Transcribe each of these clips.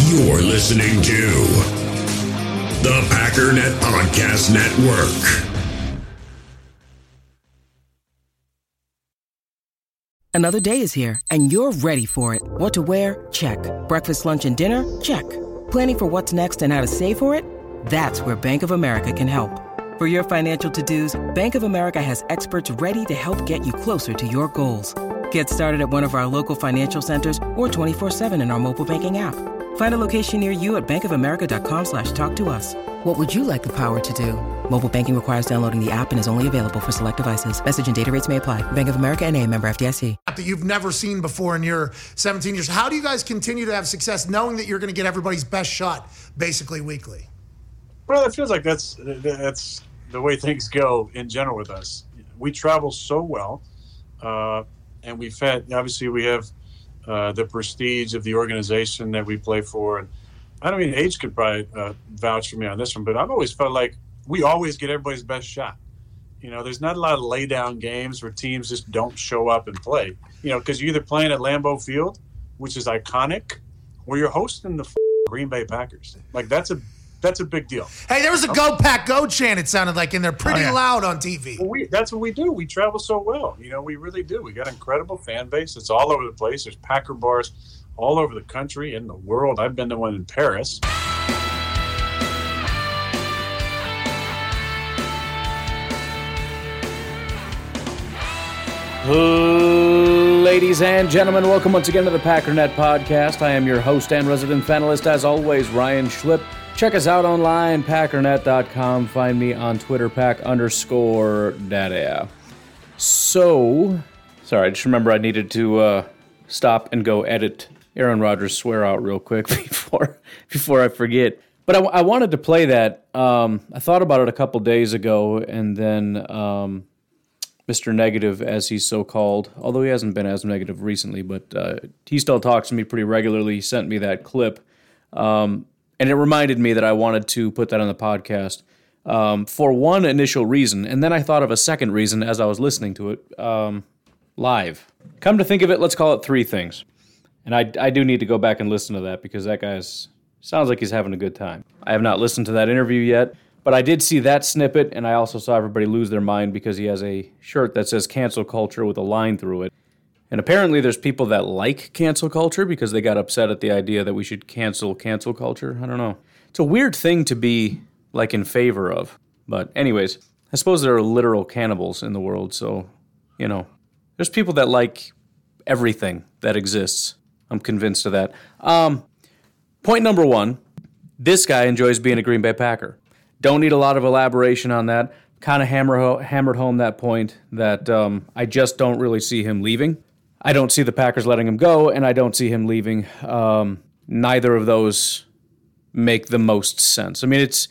You're listening to the Packernet Podcast Network. Another day is here, and you're ready for it. What to wear? Check. Breakfast, lunch, and dinner? Check. Planning for what's next and how to save for it? That's where Bank of America can help. For your financial to-dos, Bank of America has experts ready to help get you closer to your goals. Get started at one of our local financial centers or 24/7 in our mobile banking app. Find a location near you at bankofamerica.com/talktous. What would you like the power to do? Mobile banking requires downloading the app and is only available for select devices. Message and data rates may apply. Bank of America N.A., member FDIC. That you've never seen before in your 17 years. How do you guys continue to have success knowing that you're going to get everybody's best shot basically weekly? Well, it feels like that's the way things go in general with us. We travel so well, and we have the prestige of the organization that we play for. And I don't mean Age could probably vouch for me on this one, but I've always felt like we always get everybody's best shot. You know, there's not a lot of lay down games where teams just don't show up and play. You know, because you're either playing at Lambeau Field, which is iconic, or you're hosting the Green Bay Packers. Like that's a big deal. Hey, there was a "Go Pack Go" chant, it sounded like, and they're pretty loud on TV. Well, that's what we do. We travel so well. You know, we really do. We got an incredible fan base. It's all over the place. There's Packer bars all over the country and the world. I've been to one in Paris. Ladies and gentlemen, welcome once again to the Packernet Podcast. I am your host and resident panelist, as always, Ryan Schlip. Check us out online, packernet.com. Find me on Twitter, pack_data. So, sorry, I just remember I needed to stop and go edit Aaron Rodgers' swear out real quick before I forget. But I wanted to play that. I thought about it a couple days ago, and then Mr. Negative, as he's so called, although he hasn't been as negative recently, but he still talks to me pretty regularly. He sent me that clip. And it reminded me that I wanted to put that on the podcast for one initial reason, and then I thought of a second reason as I was listening to it live. Come to think of it, let's call it three things. And I do need to go back and listen to that because that guy sounds like he's having a good time. I have not listened to that interview yet, but I did see that snippet, and I also saw everybody lose their mind because he has a shirt that says cancel culture with a line through it. And apparently there's people that like cancel culture because they got upset at the idea that we should cancel culture. I don't know. It's a weird thing to be, like, in favor of. But anyways, I suppose there are literal cannibals in the world, so, you know, there's people that like everything that exists. I'm convinced of that. Point number one, this guy enjoys being a Green Bay Packer. Don't need a lot of elaboration on that. Kind of hammered home that point that I just don't really see him leaving. I don't see the Packers letting him go, and I don't see him leaving. Neither of those make the most sense. I mean, it's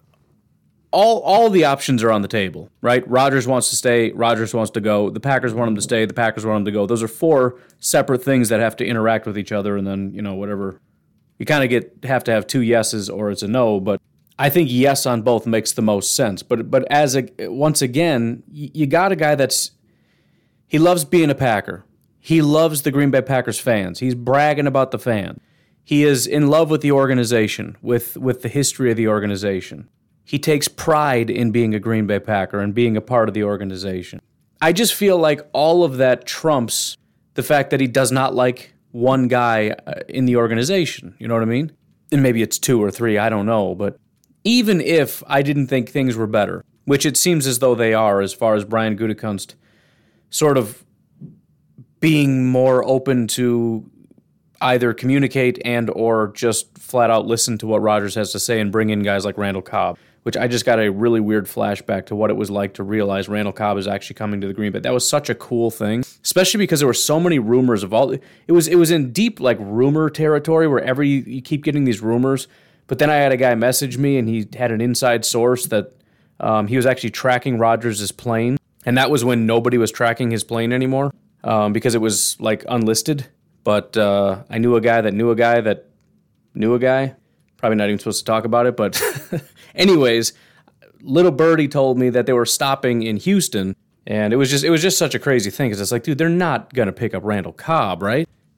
all the options are on the table, right? Rodgers wants to stay. Rodgers wants to go. The Packers want him to stay. The Packers want him to go. Those are four separate things that have to interact with each other, and then, you know, whatever. You kind of have to have two yeses or it's a no, but I think yes on both makes the most sense. But once again, you got a guy he loves being a Packer. He loves the Green Bay Packers fans. He's bragging about the fan. He is in love with the organization, with the history of the organization. He takes pride in being a Green Bay Packer and being a part of the organization. I just feel like all of that trumps the fact that he does not like one guy in the organization. You know what I mean? And maybe it's two or three, I don't know. But even if I didn't think things were better, which it seems as though they are as far as Brian Gutekunst sort of being more open to either communicate and or just flat out listen to what Rodgers has to say and bring in guys like Randall Cobb, which I just got a really weird flashback to what it was like to realize Randall Cobb is actually coming to the Green Bay. That was such a cool thing, especially because there were so many rumors of all. It was in deep like rumor territory where you keep getting these rumors. But then I had a guy message me and he had an inside source that he was actually tracking Rodgers' plane, and that was when nobody was tracking his plane anymore. Because it was, like, unlisted. But I knew a guy that knew a guy that knew a guy. Probably not even supposed to talk about it, but anyways, little birdie told me that they were stopping in Houston, and it was just such a crazy thing, because it's like, dude, they're not going to pick up Randall Cobb, right?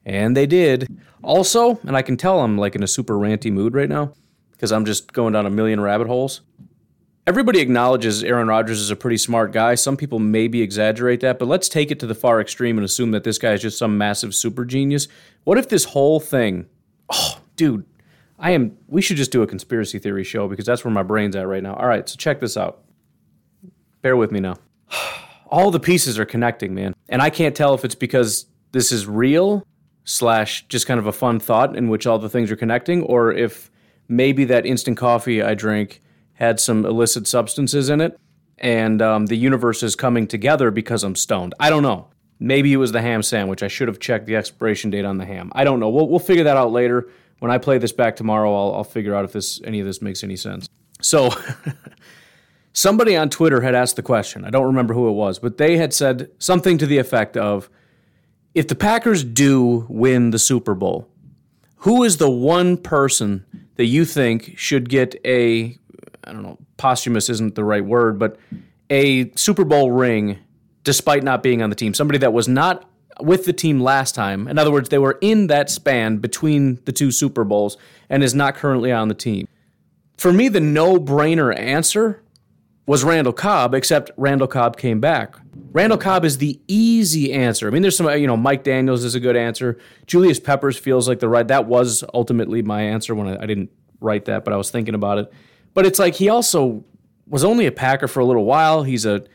And they did. Also, and I can tell I'm like in a super ranty mood right now because I'm just going down a million rabbit holes. Everybody acknowledges Aaron Rodgers is a pretty smart guy. Some people maybe exaggerate that, but let's take it to the far extreme and assume that this guy is just some massive super genius. What if this whole thing, dude, we should just do a conspiracy theory show because that's where my brain's at right now. All right, so check this out. Bear with me now. All the pieces are connecting, man. And I can't tell if it's because this is real / just kind of a fun thought in which all the things are connecting, or if maybe that instant coffee I drank had some illicit substances in it, and the universe is coming together because I'm stoned. I don't know. Maybe it was the ham sandwich. I should have checked the expiration date on the ham. I don't know. We'll figure that out later. When I play this back tomorrow, I'll figure out if any of this makes any sense. So, somebody on Twitter had asked the question. I don't remember who it was, but they had said something to the effect of, if the Packers do win the Super Bowl, who is the one person that you think should get I don't know, posthumous isn't the right word, but a Super Bowl ring despite not being on the team? Somebody that was not with the team last time. In other words, they were in that span between the two Super Bowls and is not currently on the team. For me, the no-brainer answer was Randall Cobb, except Randall Cobb came back. Randall Cobb is the easy answer. I mean, there's some, Mike Daniels is a good answer. Julius Peppers feels like that was ultimately my answer when I didn't write that, but I was thinking about it. But it's like he also was only a Packer for a little while.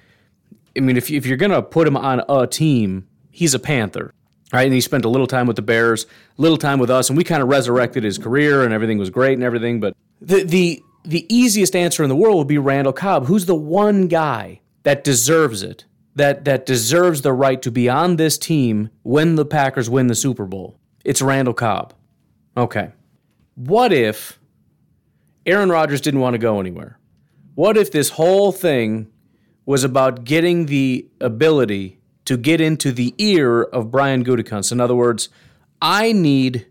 If you're going to put him on a team, he's a Panther, right? And he spent a little time with the Bears, a little time with us, and we kind of resurrected his career, and everything was great and everything. But the easiest answer in the world would be Randall Cobb, who's the one guy that deserves it, that deserves the right to be on this team when the Packers win the Super Bowl. It's Randall Cobb. Okay. What if Aaron Rodgers didn't want to go anywhere? What if this whole thing was about getting the ability to get into the ear of Brian Gutekunst? In other words, I need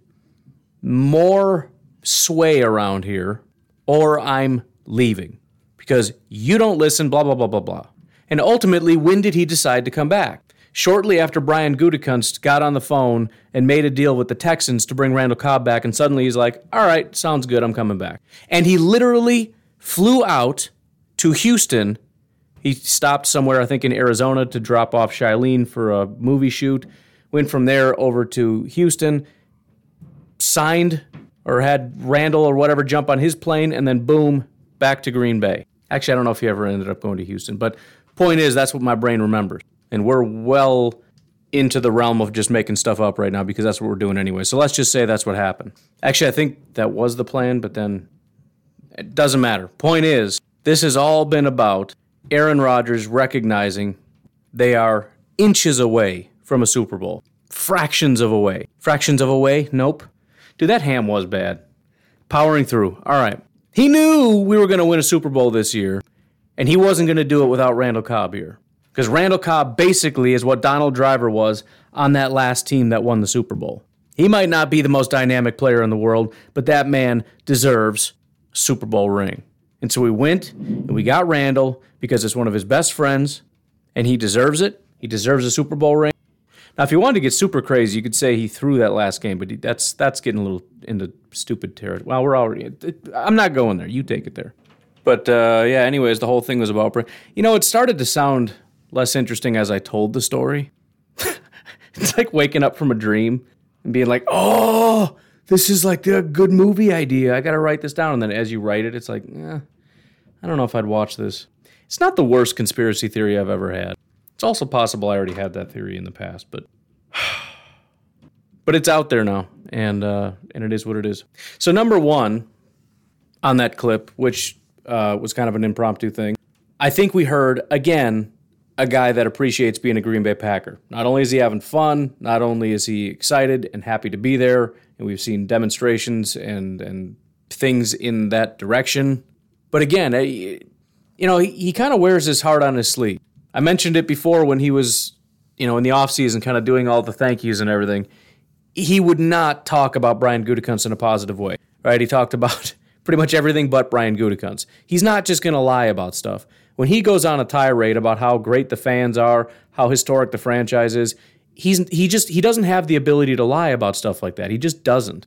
more sway around here or I'm leaving because you don't listen, blah, blah, blah, blah, blah. And ultimately, when did he decide to come back? Shortly after Brian Gutekunst got on the phone and made a deal with the Texans to bring Randall Cobb back, and suddenly he's like, all right, sounds good, I'm coming back. And he literally flew out to Houston. He stopped somewhere, I think in Arizona, to drop off Shailene for a movie shoot. Went from there over to Houston, signed or had Randall or whatever jump on his plane, and then boom, back to Green Bay. Actually, I don't know if he ever ended up going to Houston, but point is, that's what my brain remembers. And we're well into the realm of just making stuff up right now because that's what we're doing anyway. So let's just say that's what happened. Actually, I think that was the plan, but then it doesn't matter. Point is, this has all been about Aaron Rodgers recognizing they are inches away from a Super Bowl. Fractions of away. Fractions of away? Nope. Dude, that ham was bad. Powering through. All right. He knew we were going to win a Super Bowl this year, and he wasn't going to do it without Randall Cobb here. Because Randall Cobb basically is what Donald Driver was on that last team that won the Super Bowl. He might not be the most dynamic player in the world, but that man deserves a Super Bowl ring. And so we went and we got Randall because it's one of his best friends, and he deserves it. He deserves a Super Bowl ring. Now, if you wanted to get super crazy, you could say he threw that last game, but that's getting a little into stupid territory. Well, I'm not going there. You take it there. But, anyways, the whole thing was about... it started to sound less interesting as I told the story. It's like waking up from a dream and being like, oh, this is like a good movie idea. I got to write this down. And then as you write it, it's like, I don't know if I'd watch this. It's not the worst conspiracy theory I've ever had. It's also possible I already had that theory in the past, but it's out there now, and it is what it is. So number one on that clip, which was kind of an impromptu thing, I think we heard, again, a guy that appreciates being a Green Bay Packer. Not only is he having fun, not only is he excited and happy to be there, and we've seen demonstrations and things in that direction, but again, he kind of wears his heart on his sleeve. I mentioned it before when he was, in the offseason kind of doing all the thank yous and everything. He would not talk about Brian Gutekunst in a positive way, right? He talked about pretty much everything but Brian Gutekunst. He's not just going to lie about stuff. When he goes on a tirade about how great the fans are, how historic the franchise is, he doesn't have the ability to lie about stuff like that. He just doesn't.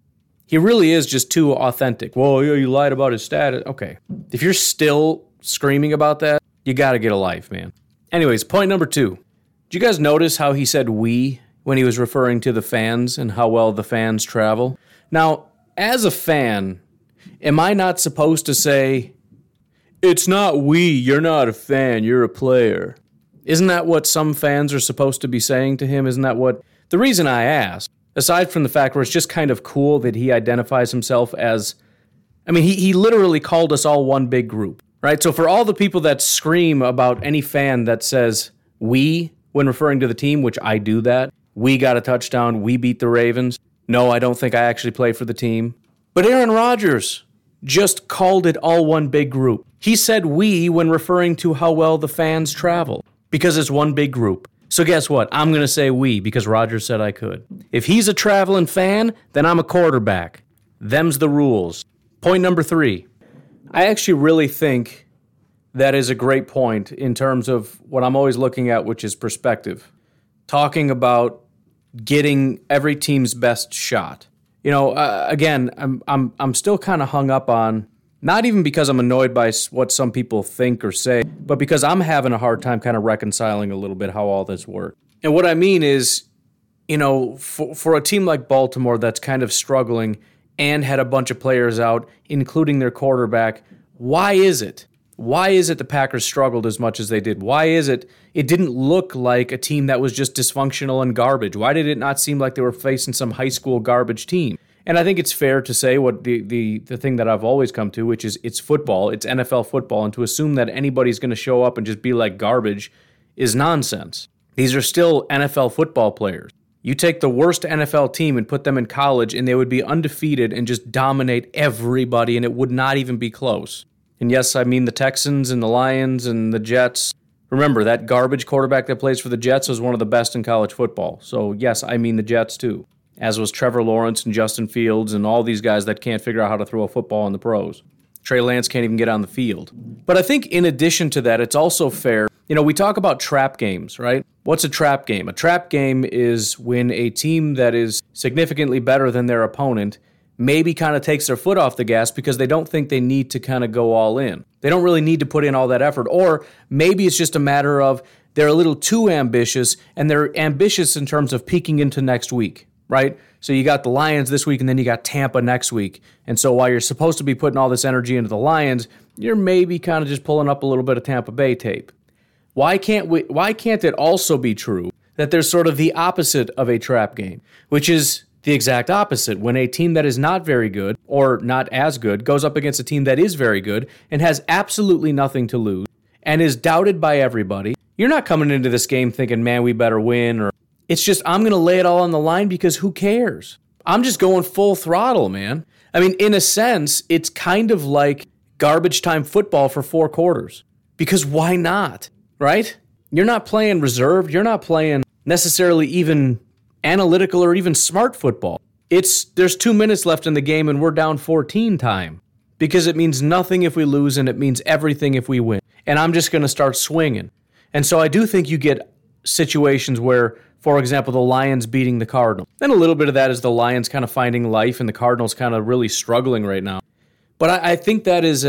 He really is just too authentic. Well, you lied about his status. Okay. If you're still screaming about that, you got to get a life, man. Anyways, point number 2. Did you guys notice how he said we when he was referring to the fans and how well the fans travel? Now, as a fan, am I not supposed to say, it's not we, you're not a fan, you're a player? Isn't that what some fans are supposed to be saying to him? Isn't that what... The reason I ask, aside from the fact where it's just kind of cool that he identifies himself as... I mean, he literally called us all one big group, right? So for all the people that scream about any fan that says we when referring to the team, which I do that, we got a touchdown, we beat the Ravens. No, I don't think I actually play for the team. But Aaron Rodgers just called it all one big group. He said we when referring to how well the fans travel because it's one big group. So guess what? I'm going to say we because Rodgers said I could. If he's a traveling fan, then I'm a quarterback. Them's the rules. Point number 3. I actually really think that is a great point in terms of what I'm always looking at, which is perspective. Talking about getting every team's best shot. You know, again, I'm still kind of hung up on, not even because I'm annoyed by what some people think or say, but because I'm having a hard time kind of reconciling a little bit how all this works. And what I mean is, you know, for a team like Baltimore that's kind of struggling and had a bunch of players out, including their quarterback, why is it the Packers struggled as much as they did? Why is it didn't look like a team that was just dysfunctional and garbage? Why did it not seem like they were facing some high school garbage team? And I think it's fair to say what the thing that I've always come to, which is it's football, it's NFL football, and to assume that anybody's going to show up and just be like garbage is nonsense. These are still NFL football players. You take the worst NFL team and put them in college, and they would be undefeated and just dominate everybody, and it would not even be close. And yes, I mean the Texans and the Lions and the Jets. Remember, that garbage quarterback that plays for the Jets was one of the best in college football. So yes, I mean the Jets too. As was Trevor Lawrence and Justin Fields and all these guys that can't figure out how to throw a football in the pros. Trey Lance can't even get on the field. But I think in addition to that, it's also fair. You know, we talk about trap games, right? What's a trap game? A trap game is when a team that is significantly better than their opponent maybe kind of takes their foot off the gas because they don't think they need to kind of go all in. They don't really need to put in all that effort. Or maybe it's just a matter of they're a little too ambitious, and they're ambitious in terms of peeking into next week, right? So you got the Lions this week, and then you got Tampa next week. And so while you're supposed to be putting all this energy into the Lions, you're maybe kind of just pulling up a little bit of Tampa Bay tape. Why can't it also be true that there's sort of the opposite of a trap game, which is the exact opposite? When a team that is not very good or not as good goes up against a team that is very good and has absolutely nothing to lose and is doubted by everybody, you're not coming into this game thinking, man, we better win, or it's just, I'm going to lay it all on the line because who cares? I'm just going full throttle, man. I mean, in a sense, it's kind of like garbage time football for 4 quarters. Because why not, right? You're not playing reserved. You're not playing necessarily even analytical or even smart football. There's 2 minutes left in the game and we're down 14 time. Because it means nothing if we lose and it means everything if we win. And I'm just going to start swinging. And so I do think you get situations where, for example, the Lions beating the Cardinals. Then a little bit of that is the Lions kind of finding life and the Cardinals kind of really struggling right now. But I think that is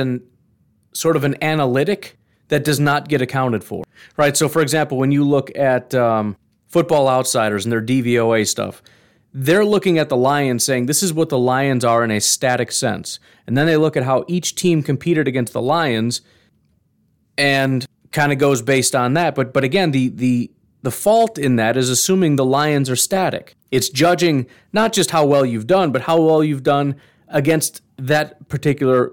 sort of an analytic that does not get accounted for, right? So, for example, when you look at Football Outsiders and their DVOA stuff, they're looking at the Lions saying this is what the Lions are in a static sense. And then they look at how each team competed against the Lions and kind of goes based on that. But again, the fault in that is assuming the Lions are static. It's judging not just how well you've done, but how well you've done against that particular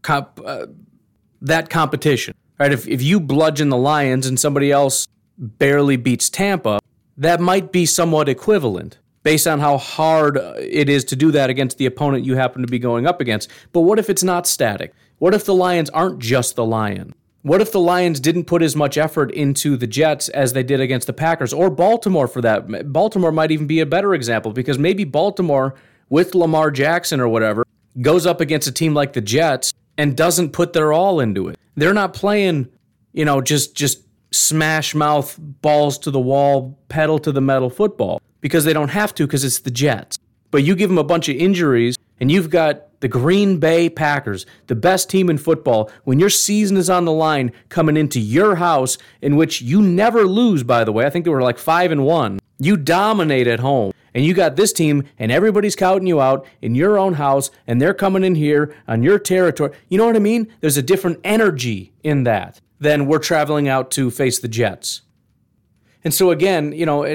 that competition. Right? If you bludgeon the Lions and somebody else barely beats Tampa, that might be somewhat equivalent based on how hard it is to do that against the opponent you happen to be going up against. But what if it's not static? What if the Lions aren't just the Lions? What if the Lions didn't put as much effort into the Jets as they did against the Packers, or Baltimore for that? Baltimore might even be a better example, because maybe Baltimore, with Lamar Jackson or whatever, goes up against a team like the Jets and doesn't put their all into it. They're not playing, just smash mouth, balls to the wall, pedal to the metal football because they don't have to because it's the Jets. But you give them a bunch of injuries and you've got the Green Bay Packers, the best team in football, when your season is on the line coming into your house in which you never lose, by the way. I think they were like 5-1. You dominate at home. And you got this team and everybody's counting you out in your own house and they're coming in here on your territory. You know what I mean? There's a different energy in that than we're traveling out to face the Jets. And so again, you know,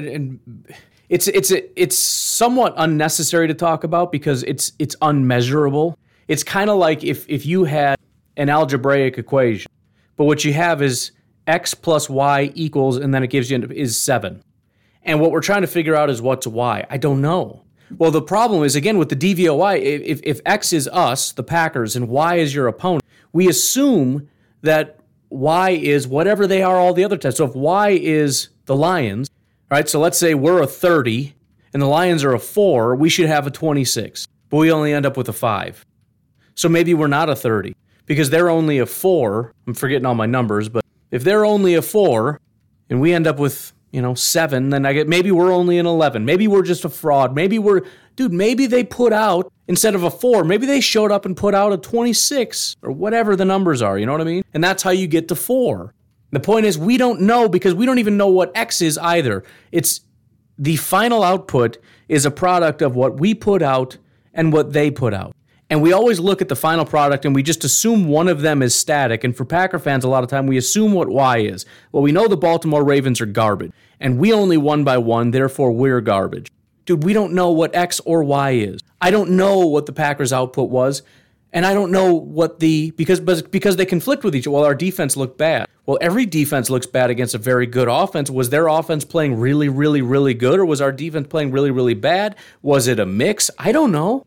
it's somewhat unnecessary to talk about because it's unmeasurable. It's kind of like if you had an algebraic equation, but what you have is x plus y equals, and then it gives you is 7. And what we're trying to figure out is what's y. I don't know. Well, the problem is, again, with the DVOY, if x is us, the Packers, and y is your opponent, we assume that y is whatever they are all the other times. So if y is the Lions, right? So let's say we're a 30 and the Lions are a 4, we should have a 26, but we only end up with a 5. So maybe we're not a 30 because they're only a 4. I'm forgetting all my numbers, but if they're only a 4 and we end up with 7, then maybe we're only an 11. Maybe we're just a fraud. Maybe they put out, instead of a 4, maybe they showed up and put out a 26 or whatever the numbers are, you know what I mean? And that's how you get to 4. The point is we don't know because we don't even know what X is either. It's the final output is a product of what we put out and what they put out. And we always look at the final product and we just assume one of them is static. And for Packer fans, a lot of time we assume what Y is. Well, we know the Baltimore Ravens are garbage. And we only won by 1, therefore we're garbage. Dude, we don't know what X or Y is. I don't know what the Packers' output was. And I don't know what because they conflict with each other. Well, our defense looked bad. Well, every defense looks bad against a very good offense. Was their offense playing really, really, really good? Or was our defense playing really, really bad? Was it a mix? I don't know.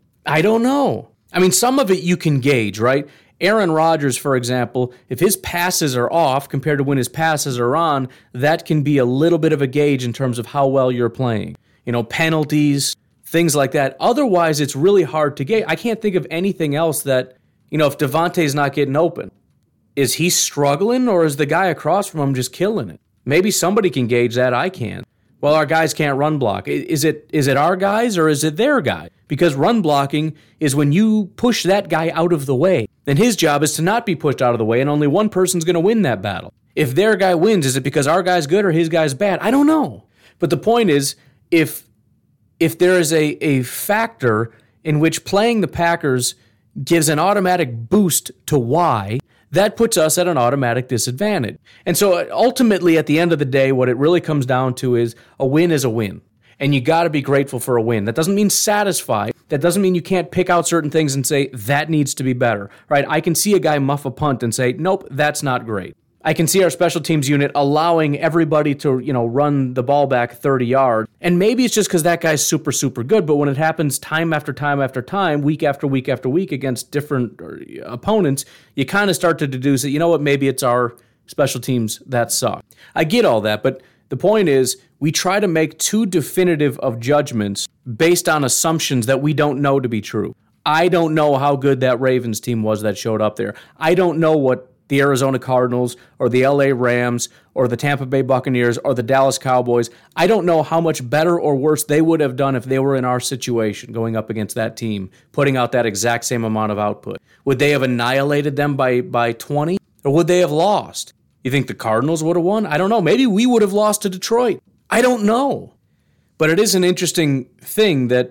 I mean, some of it you can gauge, right? Aaron Rodgers, for example, if his passes are off compared to when his passes are on, that can be a little bit of a gauge in terms of how well you're playing. Penalties, things like that. Otherwise, it's really hard to gauge. I can't think of anything else that, if Devontae's not getting open, is he struggling or is the guy across from him just killing it? Maybe somebody can gauge that. I can't. Well, our guys can't run block. Is it our guys or is it their guy? Because run blocking is when you push that guy out of the way. Then his job is to not be pushed out of the way, and only one person's going to win that battle. If their guy wins, is it because our guy's good or his guy's bad? I don't know. But the point is, if there is a factor in which playing the Packers gives an automatic boost to Y, that puts us at an automatic disadvantage. And so ultimately, at the end of the day, what it really comes down to is a win is a win. And you got to be grateful for a win. That doesn't mean satisfied. That doesn't mean you can't pick out certain things and say, that needs to be better, right? I can see a guy muff a punt and say, nope, that's not great. I can see our special teams unit allowing everybody to, run the ball back 30 yards. And maybe it's just because that guy's super, super good. But when it happens time after time after time, week after week after week against different opponents, you kind of start to deduce that, maybe it's our special teams that suck. I get all that, but the point is we try to make too definitive of judgments based on assumptions that we don't know to be true. I don't know how good that Ravens team was that showed up there. I don't know what the Arizona Cardinals or the LA Rams or the Tampa Bay Buccaneers or the Dallas Cowboys, I don't know how much better or worse they would have done if they were in our situation going up against that team, putting out that exact same amount of output. Would they have annihilated them by 20? Or would they have lost? You think the Cardinals would have won? I don't know. Maybe we would have lost to Detroit. I don't know. But it is an interesting thing that,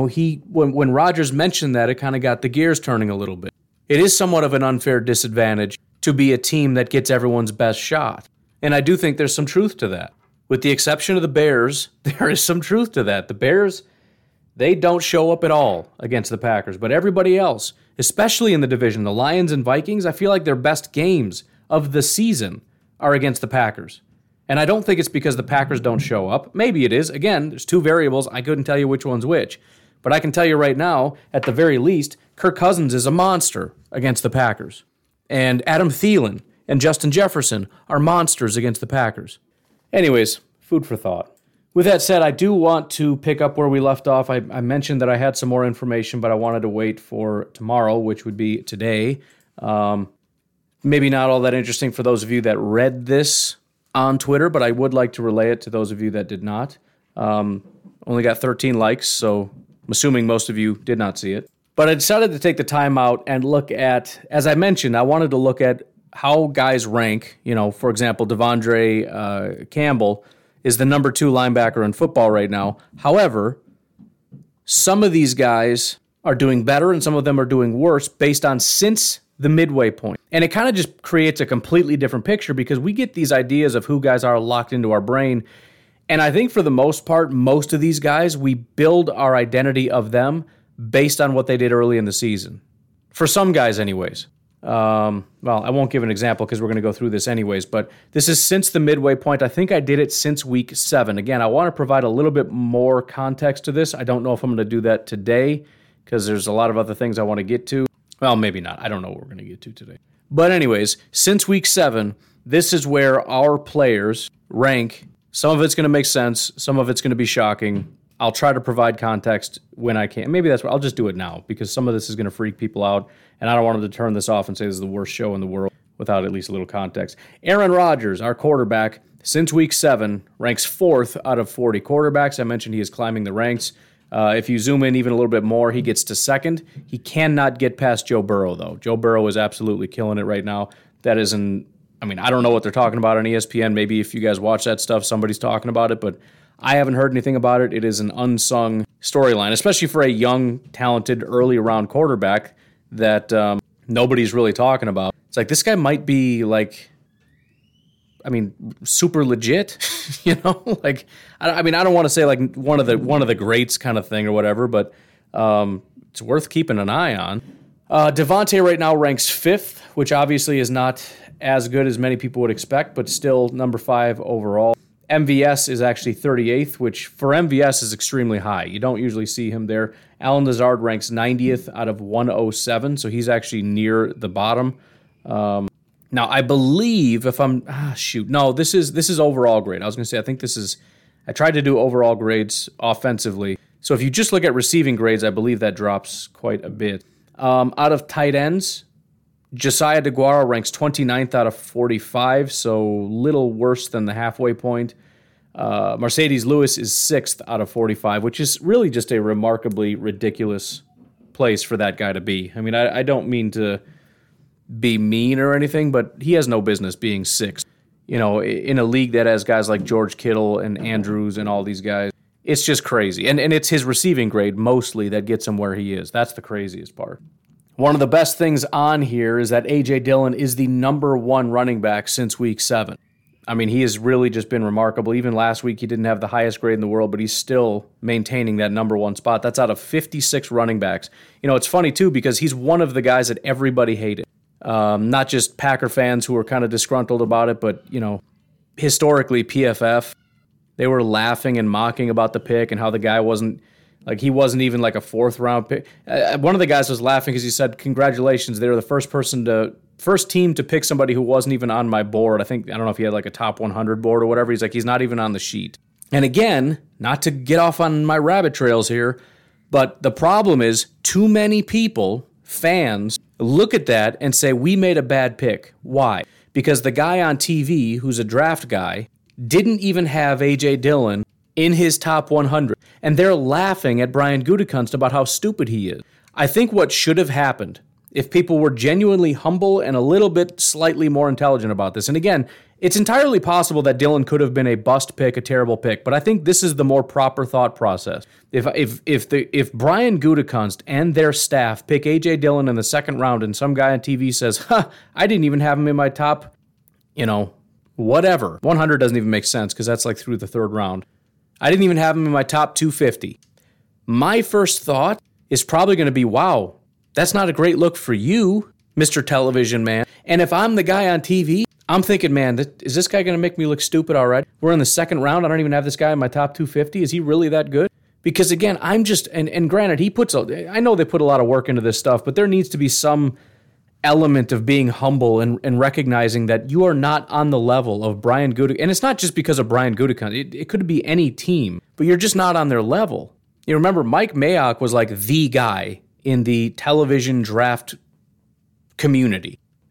when Rodgers mentioned that, it kind of got the gears turning a little bit. It is somewhat of an unfair disadvantage to be a team that gets everyone's best shot. And I do think there's some truth to that. With the exception of the Bears, there is some truth to that. The Bears, they don't show up at all against the Packers. But everybody else, especially in the division, the Lions and Vikings, I feel like their best games of the season are against the Packers. And I don't think it's because the Packers don't show up. Maybe it is. Again, there's two variables. I couldn't tell you which one's which. But I can tell you right now, at the very least, Kirk Cousins is a monster against the Packers. And Adam Thielen and Justin Jefferson are monsters against the Packers. Anyways, food for thought. With that said, I do want to pick up where we left off. I mentioned that I had some more information, but I wanted to wait for tomorrow, which would be today. Maybe not all that interesting for those of you that read this on Twitter, but I would like to relay it to those of you that did not. Only got 13 likes, so I'm assuming most of you did not see it. But I decided to take the time out and look at, as I mentioned, I wanted to look at how guys rank. For example, Devondre Campbell is the number 2 linebacker in football right now. However, some of these guys are doing better and some of them are doing worse based on since the midway point. And it kind of just creates a completely different picture because we get these ideas of who guys are locked into our brain. And I think for the most part, most of these guys, we build our identity of them based on what they did early in the season. For some guys anyways. Well, I won't give an example because we're going to go through this anyways, but this is since the midway point. I think I did it since week 7. Again, I want to provide a little bit more context to this. I don't know if I'm going to do that today because there's a lot of other things I want to get to. Well, maybe not. I don't know what we're going to get to today. But anyways, since week 7, this is where our players rank. Some of it's going to make sense. Some of it's going to be shocking. I'll try to provide context when I can. Maybe that's what I'll just do it now because some of this is going to freak people out, and I don't want them to turn this off and say this is the worst show in the world without at least a little context. Aaron Rodgers, our quarterback, since week 7, ranks 4th out of 40 quarterbacks. I mentioned he is climbing the ranks. If you zoom in even a little bit more, he gets to 2nd. He cannot get past Joe Burrow, though. Joe Burrow is absolutely killing it right now. That is I don't know what they're talking about on ESPN. Maybe if you guys watch that stuff, somebody's talking about it, but I haven't heard anything about it. It is an unsung storyline, especially for a young, talented, early-round quarterback that nobody's really talking about. It's like this guy might be super legit, I don't want to say like one of the greats kind of thing or whatever, but it's worth keeping an eye on. Devontae right now ranks 5th, which obviously is not as good as many people would expect, but still number 5 overall. MVS is actually 38th, which for MVS is extremely high. You don't usually see him there. Allen Lazard ranks 90th out of 107, so he's actually near the bottom. Now, I believe this is overall grade. I was going to say, I tried to do overall grades offensively. So if you just look at receiving grades, I believe that drops quite a bit. Out of tight ends, Josiah DeGuara ranks 29th out of 45, so little worse than the halfway point. Mercedes Lewis is 6th out of 45, which is really just a remarkably ridiculous place for that guy to be. I mean, I don't mean to be mean or anything, but he has no business being 6th. In a league that has guys like George Kittle and Andrews and all these guys, it's just crazy. And it's his receiving grade mostly that gets him where he is. That's the craziest part. One of the best things on here is that A.J. Dillon is the number 1 running back since week 7. I mean, he has really just been remarkable. Even last week, he didn't have the highest grade in the world, but he's still maintaining that number 1 spot. That's out of 56 running backs. It's funny, too, because he's one of the guys that everybody hated. Not just Packer fans who were kind of disgruntled about it, but, historically, PFF, they were laughing and mocking about the pick and how the guy wasn't even like a 4th-round pick. One of the guys was laughing because he said, "Congratulations, they were the first team to pick somebody who wasn't even on my board." I don't know if he had like a top 100 board or whatever. He's like, he's not even on the sheet. And again, not to get off on my rabbit trails here, but the problem is too many people, fans, look at that and say, we made a bad pick. Why? Because the guy on TV, who's a draft guy, didn't even have A.J. Dillon in his top 100. And they're laughing at Brian Gutekunst about how stupid he is. I think what should have happened, if people were genuinely humble and a little bit slightly more intelligent about this, and again, it's entirely possible that Dillon could have been a bust pick, a terrible pick, but I think this is the more proper thought process. If Brian Gutekunst and their staff pick A.J. Dillon in the 2nd round and some guy on TV says, I didn't even have him in my top, whatever. 100 doesn't even make sense because that's like through the 3rd round. I didn't even have him in my top 250. My first thought is probably going to be, wow, that's not a great look for you, Mr. Television Man. And if I'm the guy on TV, I'm thinking, man, is this guy going to make me look stupid already? We're in the 2nd round. I don't even have this guy in my top 250. Is he really that good? Because again, I'm just, and granted, I know they put a lot of work into this stuff, but there needs to be some element of being humble and recognizing that you are not on the level of Brian Gutekunst. And it's not just because of Brian Gutekunst. It could be any team, but you're just not on their level. Remember, Mike Mayock was like the guy in the television draft community.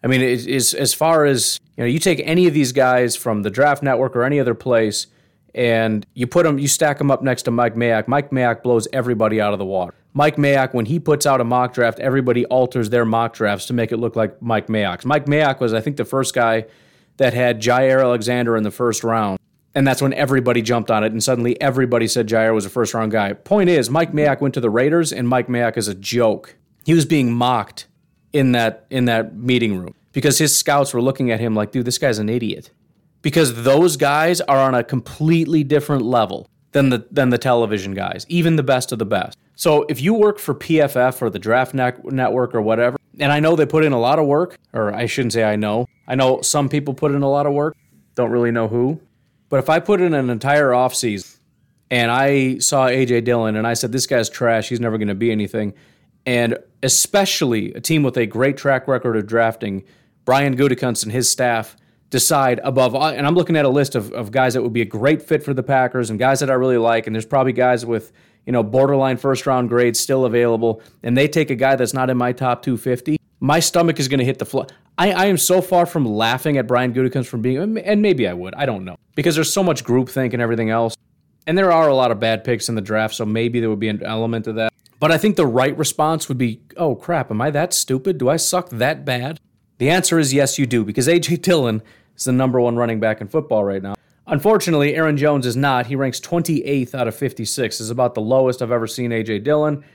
I mean, it is as far as, you take any of these guys from the Draft Network or any other place, and you stack them up next to Mike Mayock. Mike Mayock blows everybody out of the water. Mike Mayock, when he puts out a mock draft, everybody alters their mock drafts to make it look like Mike Mayock's. Mike Mayock was, I think, the first guy that had Jair Alexander in the first round. And that's when everybody jumped on it, and suddenly everybody said Jair was a first-round guy. Point is, Mike Mayock went to the Raiders, and Mike Mayock is a joke. He was being mocked in that meeting room because his scouts were looking at him like, dude, this guy's an idiot. Because those guys are on a completely different level than the television guys, even the best of the best. So if you work for PFF or the Draft Network or whatever, and I know they put in a lot of work, or I shouldn't say I know some people put in a lot of work, don't really know who, but if I put in an entire offseason and I saw A.J. Dillon and I said, this guy's trash, he's never going to be anything, and especially a team with a great track record of drafting, Brian Gutekunst and his staff decide above, and I'm looking at a list of guys that would be a great fit for the Packers and guys that I really like, and there's probably guys with, borderline first-round grades still available, and they take a guy that's not in my top 250, my stomach is going to hit the floor. I am so far from laughing at Brian Gutekunst from being, and maybe I would, I don't know, because there's so much groupthink and everything else, and there are a lot of bad picks in the draft, so maybe there would be an element of that. But I think the right response would be, oh crap, am I that stupid? Do I suck that bad? The answer is yes, you do, because A.J. Dillon is the number one running back in football right now. Unfortunately, Aaron Jones is not. He ranks 28th out of 56. This is about the lowest I've ever seen A.J. Dillon.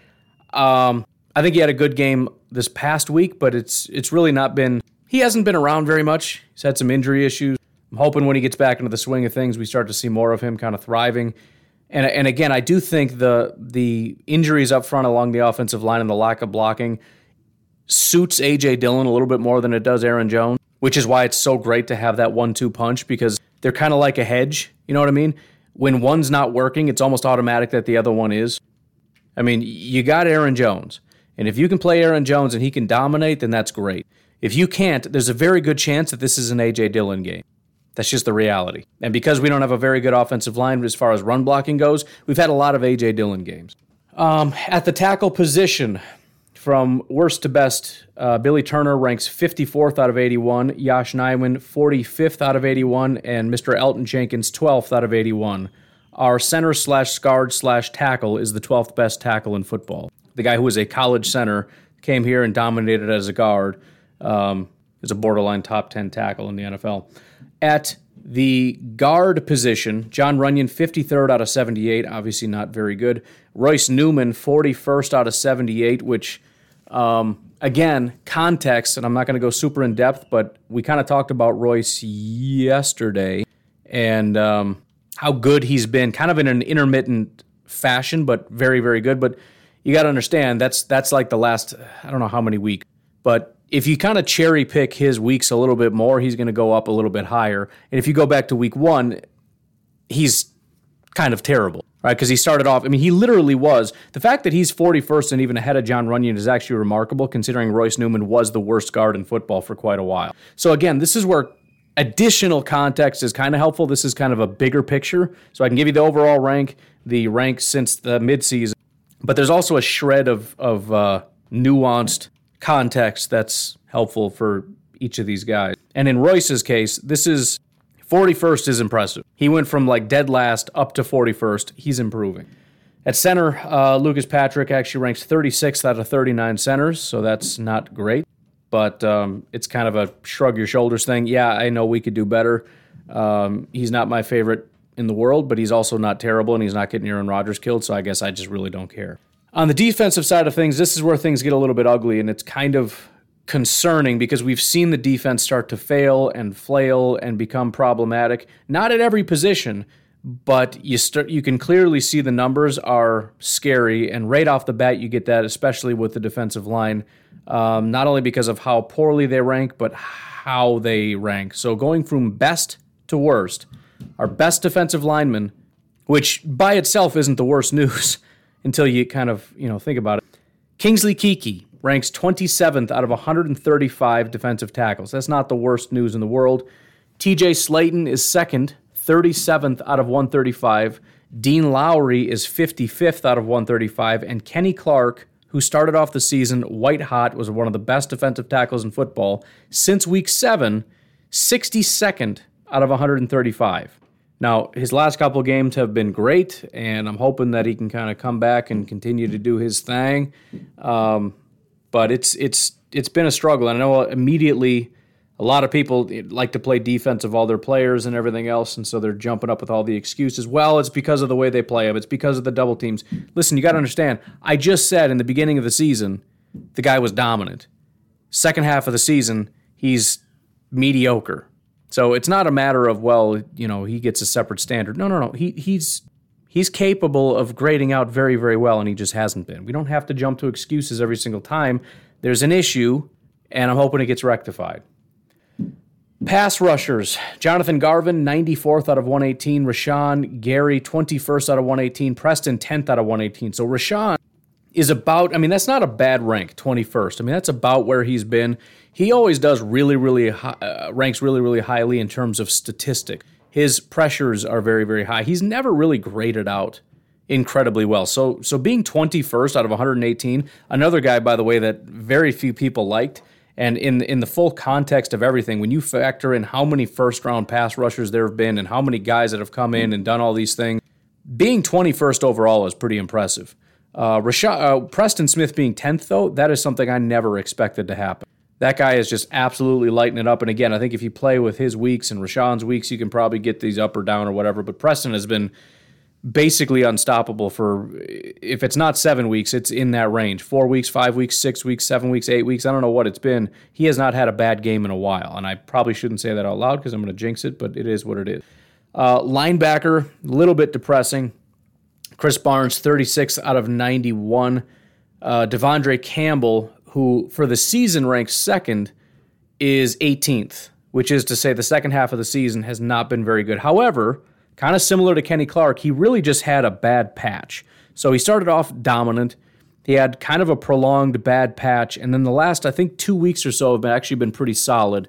I think he had a good game this past week, but it's really not been... He hasn't been around very much. He's had some injury issues. I'm hoping when he gets back into the swing of things, we start to see more of him kind of thriving. And again, I do think the injuries up front along the offensive line and the lack of blocking suits A.J. Dillon a little bit more than it does Aaron Jones, which is why it's so great to have that 1-2 punch, because they're kind of like a hedge, you know what I mean? When one's not working, it's almost automatic that the other one is. I mean, you got Aaron Jones, and if you can play Aaron Jones and he can dominate, then that's great. If you can't, there's a very good chance that this is an A.J. Dillon game. That's just the reality. And because we don't have a very good offensive line as far as run blocking goes, we've had a lot of A.J. Dillon games. At the tackle position, from worst to best, Billy Turner ranks 54th out of 81, Yosh Nijman 45th out of 81, and Mr. Elton Jenkins 12th out of 81. Our center/guard/tackle is the 12th best tackle in football. The guy who was a college center came here and dominated as a guard. Is a borderline top 10 tackle in the NFL. At the guard position, John Runyon, 53rd out of 78, obviously not very good. Royce Newman, 41st out of 78, which, again, context, and I'm not going to go super in-depth, but we kind of talked about Royce yesterday and how good he's been, kind of in an intermittent fashion, but very, very good. But you got to understand, that's like the last, I don't know how many weeks, but if you kind of cherry pick his weeks a little bit more, he's going to go up a little bit higher. And if you go back to week 1, he's kind of terrible, right? Because he started off, he literally was. The fact that he's 41st and even ahead of John Runyon is actually remarkable, considering Royce Newman was the worst guard in football for quite a while. So again, this is where additional context is kind of helpful. This is kind of a bigger picture. So I can give you the overall rank, the rank since the midseason. But there's also a shred of nuanced context that's helpful for each of these guys. And in Royce's case, this is 41st is impressive. He went from like dead last up to 41st. He's improving. At center, Lucas Patrick actually ranks 36th out of 39 centers, so that's not great. But it's kind of a shrug your shoulders thing. Yeah, I know we could do better. He's not my favorite in the world, but he's also not terrible, and he's not getting Aaron Rodgers killed, so I guess I just really don't care. On the defensive side of things, this is where things get a little bit ugly, and it's kind of concerning because we've seen the defense start to fail and flail and become problematic. Not at every position, but you can clearly see the numbers are scary, and right off the bat you get that, especially with the defensive line, not only because of how poorly they rank, but how they rank. So going from best to worst, our best defensive lineman, which by itself isn't the worst news, until you kind of, think about it. Kingsley Keke ranks 27th out of 135 defensive tackles. That's not the worst news in the world. TJ Slayton is second, 37th out of 135. Dean Lowry is 55th out of 135. And Kenny Clark, who started off the season white hot, was one of the best defensive tackles in football. Since week 7, 62nd out of 135. Now, his last couple games have been great, and I'm hoping that he can kind of come back and continue to do his thing. But it's been a struggle, and I know immediately a lot of people like to play defense of all their players and everything else, and so they're jumping up with all the excuses. Well, it's because of the way they play them. It's because of the double teams. Listen, you got to understand, I just said in the beginning of the season, the guy was dominant. Second half of the season, he's mediocre. So it's not a matter of, well, he gets a separate standard. No. He's capable of grading out very, very well, and he just hasn't been. We don't have to jump to excuses every single time there's an issue, and I'm hoping it gets rectified. Pass rushers. Jonathan Garvin, 94th out of 118. Rashawn Gary, 21st out of 118. Preston, 10th out of 118. So Rashawn is about, that's not a bad rank, 21st. That's about where he's been. He always does ranks really, really highly in terms of statistic. His pressures are very, very high. He's never really graded out incredibly well. So being 21st out of 118, another guy, by the way, that very few people liked. And in the full context of everything, when you factor in how many first-round pass rushers there have been and how many guys that have come in and done all these things, being 21st overall is pretty impressive. Preston Smith being 10th, though, that is something I never expected to happen. That guy is just absolutely lighting it up. And again, I think if you play with his weeks and Rashawn's weeks, you can probably get these up or down or whatever. But Preston has been basically unstoppable for, if it's not 7 weeks, it's in that range. 4 weeks, 5 weeks, 6 weeks, 7 weeks, 8 weeks. I don't know what it's been. He has not had a bad game in a while. And I probably shouldn't say that out loud because I'm going to jinx it, but it is what it is. Linebacker, a little bit depressing. Chris Barnes, 36 out of 91. Devondre Campbell, who for the season ranks second, is 18th, which is to say the second half of the season has not been very good. However, kind of similar to Kenny Clark, he really just had a bad patch. So he started off dominant. He had kind of a prolonged bad patch, and then the last, I think, 2 weeks or so have actually been pretty solid.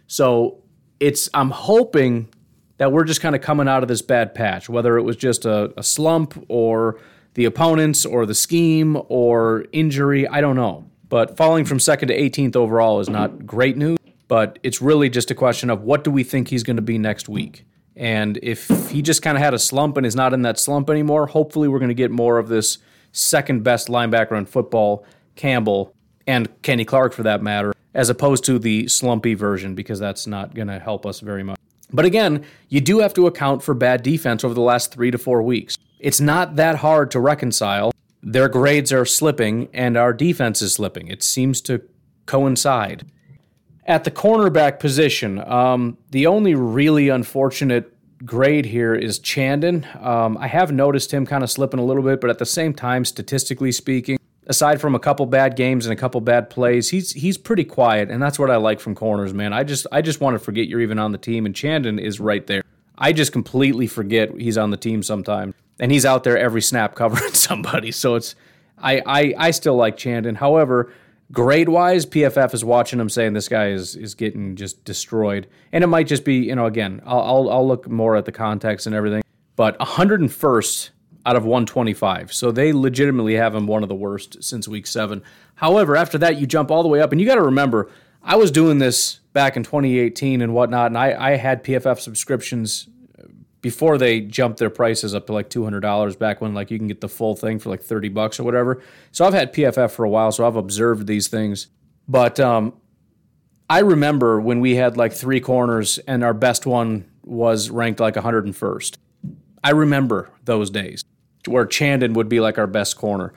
So I'm hoping that we're just kind of coming out of this bad patch, whether it was just a slump or the opponents or the scheme or injury, I don't know. But falling from second to 18th overall is not great news, but it's really just a question of what do we think he's going to be next week. And if he just kind of had a slump and is not in that slump anymore, hopefully we're going to get more of this second best linebacker in football, Campbell, and Kenny Clark for that matter, as opposed to the slumpy version, because that's not going to help us very much. But again, you do have to account for bad defense over the last 3 to 4 weeks. It's not that hard to reconcile. Their grades are slipping and our defense is slipping. It seems to coincide. At the cornerback position, the only really unfortunate grade here is Chandon. I have noticed him kind of slipping a little bit, but at the same time, statistically speaking, aside from a couple bad games and a couple bad plays, he's pretty quiet, and that's what I like from corners, man. I just want to forget you're even on the team, and Chandon is right there. I just completely forget he's on the team sometimes, and he's out there every snap covering somebody. So I still like Chandon. However, grade-wise, PFF is watching him saying this guy is getting just destroyed. And it might just be, again, I'll look more at the context and everything. But 101st out of 125. So they legitimately have him one of the worst since week 7. However, after that, you jump all the way up. And you got to remember, I was doing this back in 2018 and whatnot, and I had PFF subscriptions before they jumped their prices up to like $200 back when like you can get the full thing for like $30 or whatever. So I've had PFF for a while, so I've observed these things. But I remember when we had like 3 corners and our best one was ranked like 101st. I remember those days where Chandon would be like our best corner.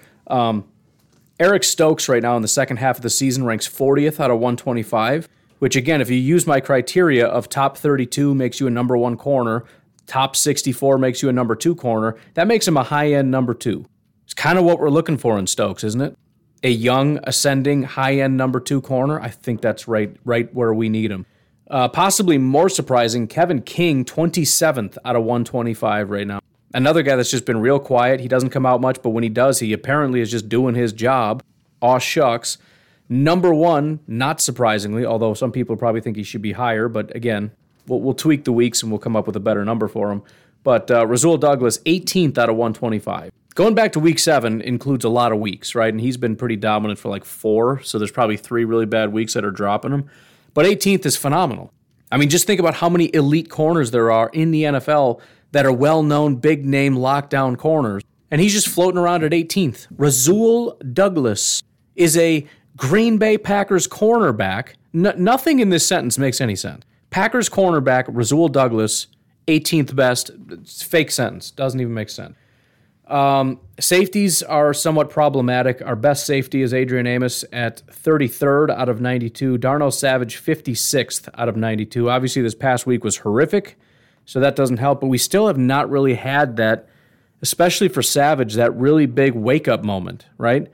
Eric Stokes right now in the second half of the season ranks 40th out of 125, which again, if you use my criteria of top 32 makes you a number 1 corner, top 64 makes you a number 2 corner, that makes him a high-end number 2. It's kind of what we're looking for in Stokes, isn't it? A young, ascending, high-end number 2 corner. I think that's right where we need him. Possibly more surprising, Kevin King, 27th out of 125 right now. Another guy that's just been real quiet. He doesn't come out much, but when he does, he apparently is just doing his job. Aw shucks. Number 1, not surprisingly, although some people probably think he should be higher, but again, we'll tweak the weeks and we'll come up with a better number for him. But Rasul Douglas, 18th out of 125. Going back to week 7 includes a lot of weeks, right? And he's been pretty dominant for like 4, so there's probably 3 really bad weeks that are dropping him. But 18th is phenomenal. I mean, just think about how many elite corners there are in the NFL that are well-known, big-name lockdown corners. And he's just floating around at 18th. Rasul Douglas is a Green Bay Packers cornerback. Nothing in this sentence makes any sense. Packers cornerback, Rasul Douglas, 18th best. It's a fake sentence. Doesn't even make sense. Safeties are somewhat problematic. Our best safety is Adrian Amos at 33rd out of 92. Darnell Savage, 56th out of 92. Obviously, this past week was horrific, so that doesn't help. But we still have not really had that, especially for Savage, that really big wake-up moment, right?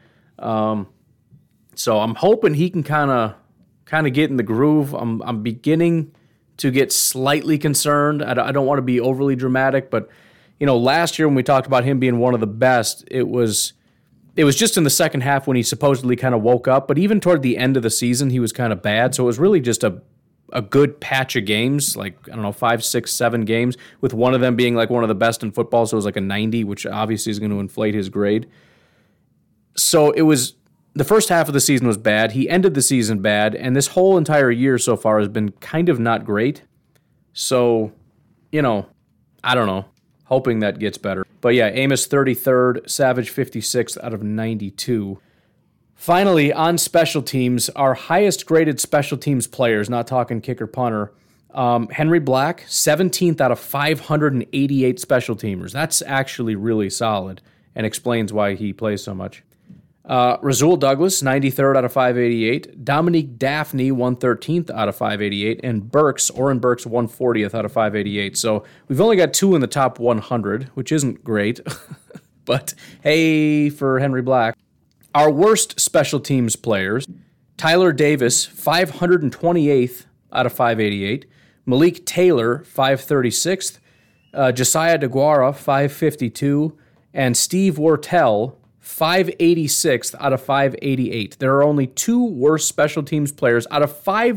So I'm hoping he can kind of get in the groove. I'm beginning to get slightly concerned. I don't want to be overly dramatic, but last year when we talked about him being one of the best, it was just in the second half when he supposedly kind of woke up. But even toward the end of the season, he was kind of bad. So it was really just a good patch of games, like, 5, 6, 7 games, with one of them being like one of the best in football. So it was like a 90, which obviously is going to inflate his grade. So it was, the first half of the season was bad. He ended the season bad. And this whole entire year so far has been kind of not great. So, I don't know. Hoping that gets better. But yeah, Amos 33rd, Savage 56th out of 92. Finally, on special teams, our highest graded special teams players, not talking kicker punter, Henry Black, 17th out of 588 special teamers. That's actually really solid and explains why he plays so much. Rasul Douglas, 93rd out of 588. Dominique Daphne, 113th out of 588. And Oren Burks, 140th out of 588. So we've only got 2 in the top 100, which isn't great. But hey, for Henry Black. Our worst special teams players, Tyler Davis, 528th out of 588. Malik Taylor, 536th. Josiah DeGuara, 552. And Steve Wortell, 586th out of 588. There are only 2 worst special teams players out of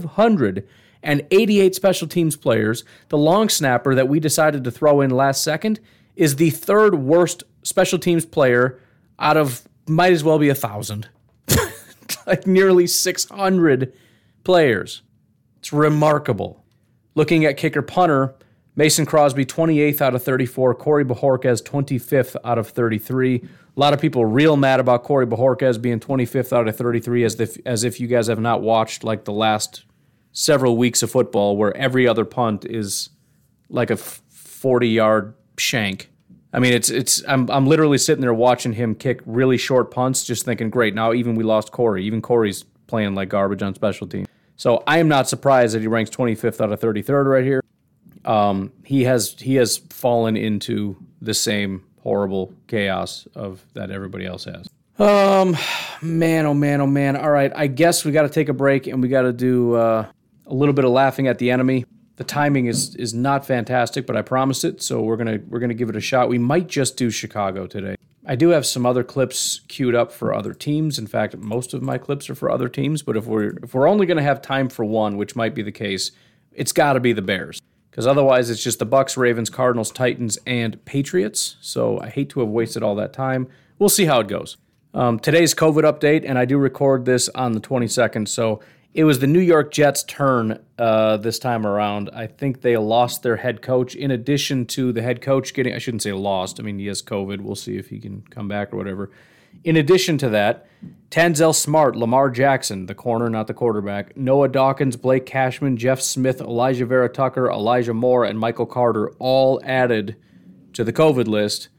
588 special teams players. The long snapper that we decided to throw in last second is the 3rd worst special teams player out of, might as well be 1,000. Like nearly 600 players. It's remarkable. Looking at kicker punter, Mason Crosby, 28th out of 34. Corey Bojorquez, 25th out of 33. A lot of people real mad about Corey Bojorquez being 25th out of 33, as if you guys have not watched like the last several weeks of football where every other punt is like a 40-yard shank. I mean, I'm literally sitting there watching him kick really short punts, just thinking, great, now even we lost Corey. Even Corey's playing like garbage on special teams. So I am not surprised that he ranks 25th out of 33rd right here. He has fallen into the same horrible chaos that everybody else has. Man, oh man, oh man. All right, I guess we got to take a break and we got to do a little bit of laughing at the enemy. The timing is not fantastic, but I promised it, so we're gonna give it a shot. We might just do Chicago today. I do have some other clips queued up for other teams. In fact, most of my clips are for other teams. But if we're only gonna have time for one, which might be the case, it's got to be the Bears. Because otherwise it's just the Bucks, Ravens, Cardinals, Titans, and Patriots. So I hate to have wasted all that time. We'll see how it goes. Today's COVID update, and I do record this on the 22nd, so it was the New York Jets' turn this time around. I think they lost their head coach. In addition to the head coach getting, I shouldn't say lost, I mean, he has COVID. We'll see if he can come back or whatever. In addition to that, Tanzel Smart, Lamar Jackson, the corner, not the quarterback, Noah Dawkins, Blake Cashman, Jeff Smith, Elijah Vera Tucker, Elijah Moore, and Michael Carter all added to the COVID list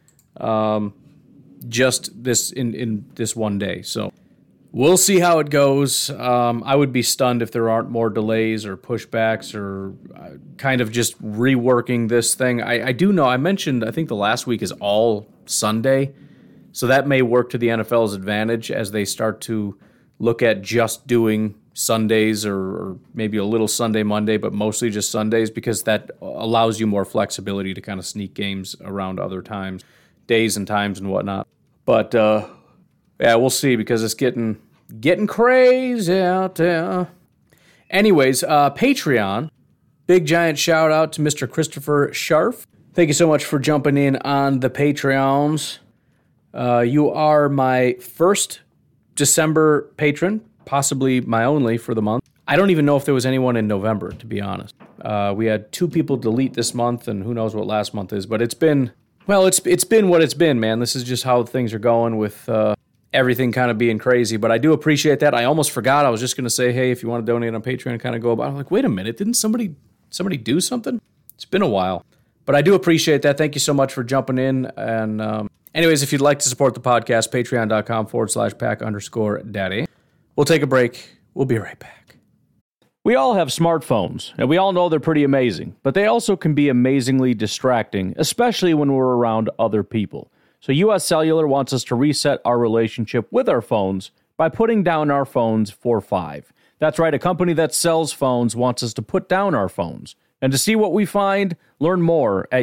just this in this one day. So we'll see how it goes. I would be stunned if there aren't more delays or pushbacks or kind of just reworking this thing. I do know, I mentioned, I think the last week is all Sunday. So that may work to the NFL's advantage as they start to look at just doing Sundays or maybe a little Sunday, Monday, but mostly just Sundays, because that allows you more flexibility to kind of sneak games around other times, days and times and whatnot. But yeah, we'll see, because it's getting crazy out there. Anyways, Patreon, big giant shout out to Mr. Christopher Scharf. Thank you so much for jumping in on the Patreons. You are my first December patron, possibly my only for the month. I don't even know if there was anyone in November, to be honest. We had 2 people delete this month, and who knows what last month is. But it's been what it's been, man. This is just how things are going with everything kind of being crazy. But I do appreciate that. I almost forgot. I was just going to say, hey, if you want to donate on Patreon and kind of go about it. I'm like, wait a minute. Didn't somebody do something? It's been a while. But I do appreciate that. Thank you so much for jumping in. And anyways, if you'd like to support the podcast, patreon.com/pack_daddy. We'll take a break. We'll be right back. We all have smartphones, and we all know they're pretty amazing, but they also can be amazingly distracting, especially when we're around other people. So US Cellular wants us to reset our relationship with our phones by putting down our phones for $5. That's right, a company that sells phones wants us to put down our phones. And to see what we find, learn more at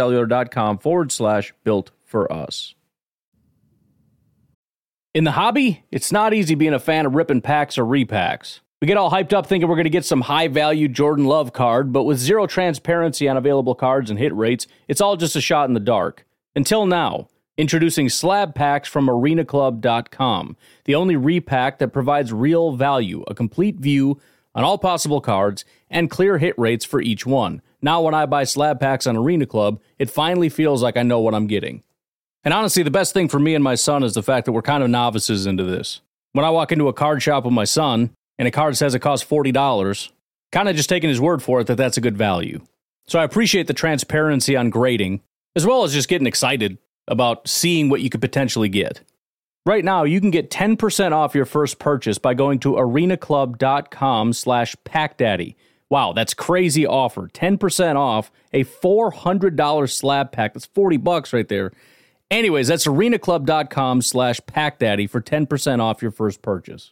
uscellular.com/built-for-us. In the hobby, it's not easy being a fan of ripping packs or repacks. We get all hyped up thinking we're going to get some high-value Jordan Love card, but with zero transparency on available cards and hit rates, it's all just a shot in the dark. Until now, introducing slab packs from arenaclub.com, the only repack that provides real value, a complete view on all possible cards, and clear hit rates for each one. Now when I buy slab packs on Arena Club, it finally feels like I know what I'm getting. And honestly, the best thing for me and my son is the fact that we're kind of novices into this. When I walk into a card shop with my son, and a card says it costs $40, kind of just taking his word for it that that's a good value. So I appreciate the transparency on grading, as well as just getting excited about seeing what you could potentially get. Right now, you can get 10% off your first purchase by going to arenaclub.com/packdaddy. Wow, that's crazy offer. 10% off a $400 slab pack. That's $40 right there. Anyways, that's arenaclub.com/packdaddy for 10% off your first purchase.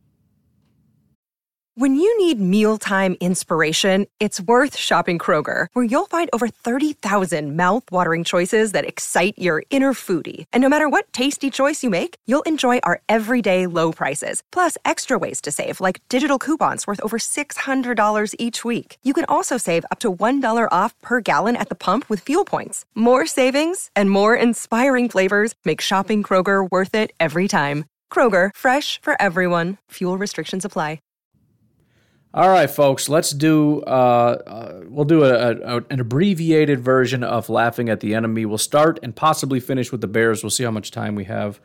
When you need mealtime inspiration, it's worth shopping Kroger, where you'll find over 30,000 mouth-watering choices that excite your inner foodie. And no matter what tasty choice you make, you'll enjoy our everyday low prices, plus extra ways to save, like digital coupons worth over $600 each week. You can also save up to $1 off per gallon at the pump with fuel points. More savings and more inspiring flavors make shopping Kroger worth it every time. Kroger, fresh for everyone. Fuel restrictions apply. All right, folks, let's do, we'll do an abbreviated version of Laughing at the Enemy. We'll start and possibly finish with the Bears. We'll see how much time we have.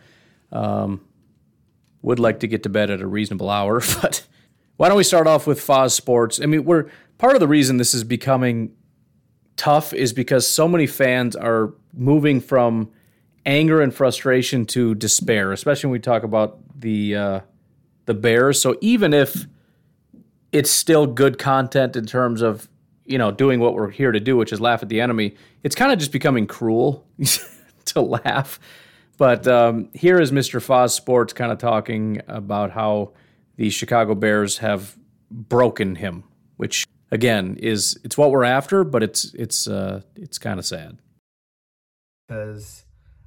Would like to get to bed at a reasonable hour, but why don't we start off with Foz Sports? I mean, part of the reason this is becoming tough is because so many fans are moving from anger and frustration to despair, especially when we talk about the Bears. So even if it's still good content in terms of, doing what we're here to do, which is laugh at the enemy, it's kind of just becoming cruel to laugh. But here is Mr. Foz Sports kind of talking about how the Chicago Bears have broken him, which, again, it's what we're after, but it's kind of sad. Because,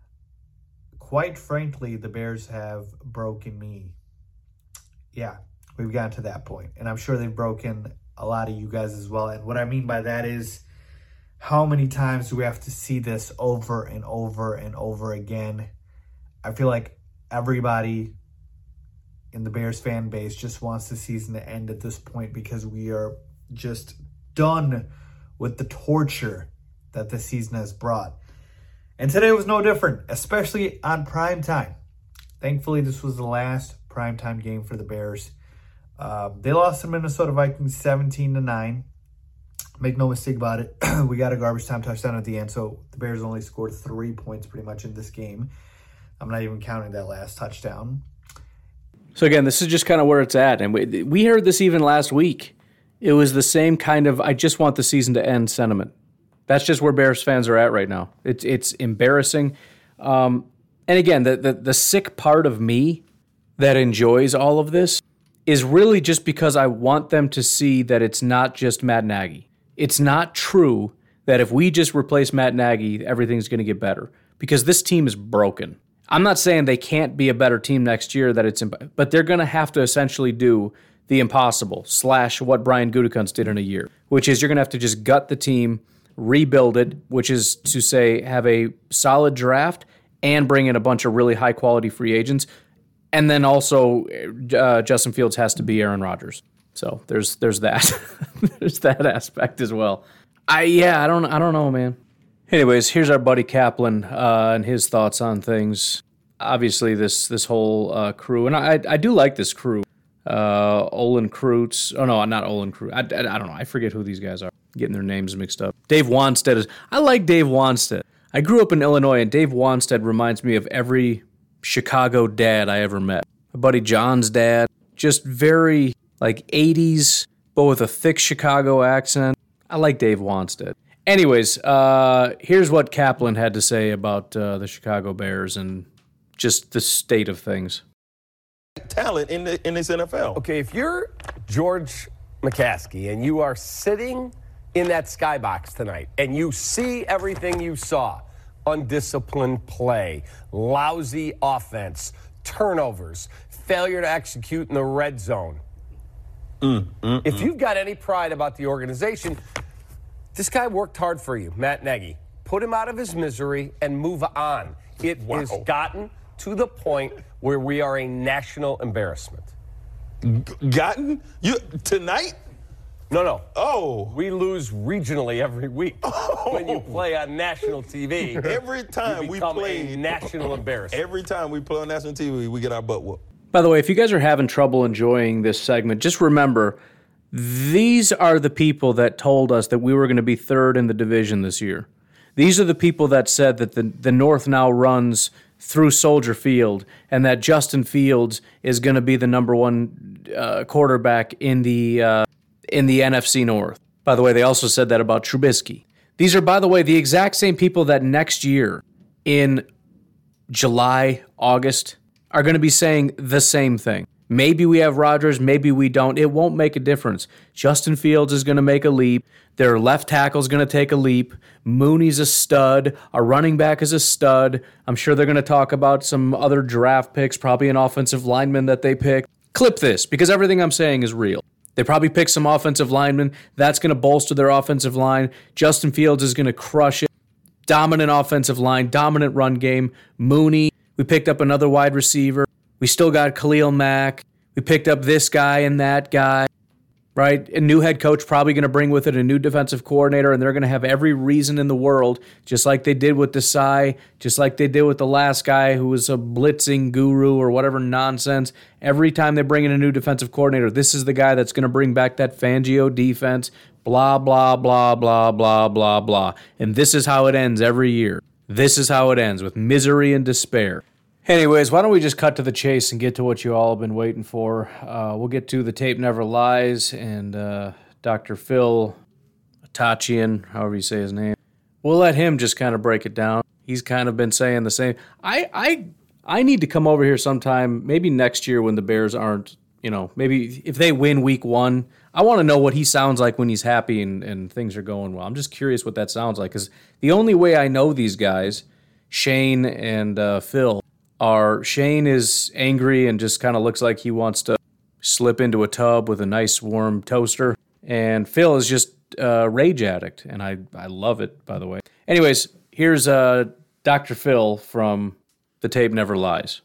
quite frankly, the Bears have broken me. Yeah. We've gotten to that point, and I'm sure they've broken a lot of you guys as well. And what I mean by that is, how many times do we have to see this over and over and over again? I feel like everybody in the Bears fan base just wants the season to end at this point because we are just done with the torture that the season has brought. And today was no different, especially on prime time. Thankfully, this was the last primetime game for the Bears. They lost to Minnesota Vikings 17-9. Make no mistake about it. We got a garbage time touchdown at the end, so the Bears only scored 3 points pretty much in this game. I'm not even counting that last touchdown. So again, this is just kind of where it's at. And we heard this even last week. It was the same kind of, I just want the season to end sentiment. That's just where Bears fans are at right now. It's embarrassing. And again, the sick part of me that enjoys all of this is really just because I want them to see that it's not just Matt Nagy. It's not true that if we just replace Matt Nagy, everything's going to get better, because this team is broken. I'm not saying they can't be a better team next year, but they're going to have to essentially do the impossible / what Brian Gutekunst did in a year, which is you're going to have to just gut the team, rebuild it, which is to say have a solid draft and bring in a bunch of really high-quality free agents. And then also Justin Fields has to be Aaron Rodgers. So there's that. There's that aspect as well. I don't know, man. Anyways, here's our buddy Kaplan and his thoughts on things. Obviously, this whole crew, and I do like this crew. Olin Kreutz. Oh no, not Olin Kreutz. I don't know. I forget who these guys are. Getting their names mixed up. Dave Wanstead I like Dave Wanstead. I grew up in Illinois, and Dave Wanstead reminds me of every Chicago dad I ever met. My buddy John's dad, just very like 80s, but with a thick Chicago accent. I like Dave Wanstead. Anyways, here's what Kaplan had to say about the Chicago Bears and just the state of things. Talent in this NFL. Okay, if you're George McCaskey and you are sitting in that skybox tonight and you see everything you saw, undisciplined play, lousy offense, turnovers, failure to execute in the red zone. If you've got any pride about the organization, this guy worked hard for you, Matt Nagy. Put him out of his misery and move on. It has gotten to the point where we are a national embarrassment. Gotten? You tonight? No. Oh. We lose regionally every week. When you play on national TV. Every time we play a national embarrassment. Every time we play on national TV, we get our butt whooped. By the way, if you guys are having trouble enjoying this segment, just remember, these are the people that told us that we were going to be third in the division this year. These are the people that said that the North now runs through Soldier Field and that Justin Fields is going to be the number one quarterback in the NFC North. By the way, they also said that about Trubisky. These are, by the way, the exact same people that next year in July, August, are going to be saying the same thing. Maybe we have Rodgers, maybe we don't. It won't make a difference. Justin Fields is going to make a leap. Their left tackle is going to take a leap. Mooney's a stud. Our running back is a stud. I'm sure they're going to talk about some other draft picks, probably an offensive lineman that they pick. Clip this, because everything I'm saying is real. They probably pick some offensive linemen. That's going to bolster their offensive line. Justin Fields is going to crush it. Dominant offensive line, dominant run game. Mooney. We picked up another wide receiver. We still got Khalil Mack. We picked up this guy and that guy, right? A new head coach probably going to bring with it a new defensive coordinator, and they're going to have every reason in the world, just like they did with Desai, just like they did with the last guy who was a blitzing guru or whatever nonsense. Every time they bring in a new defensive coordinator, this is the guy that's going to bring back that Fangio defense, blah, blah, blah, blah, blah, blah, blah. And this is how it ends every year. This is how it ends, with misery and despair. Anyways, why don't we just cut to the chase and get to what you all have been waiting for. We'll get to The Tape Never Lies and Dr. Phil Tachian, however you say his name. We'll let him just kind of break it down. He's kind of been saying the same. I need to come over here sometime, maybe next year when the Bears aren't, maybe if they win week 1, I want to know what he sounds like when he's happy and things are going well. I'm just curious what that sounds like, because the only way I know these guys, Shane and Phil, Shane is angry and just kind of looks like he wants to slip into a tub with a nice warm toaster. And Phil is just a rage addict, and I love it, by the way. Anyways, here's Dr. Phil from The Tape Never Lies.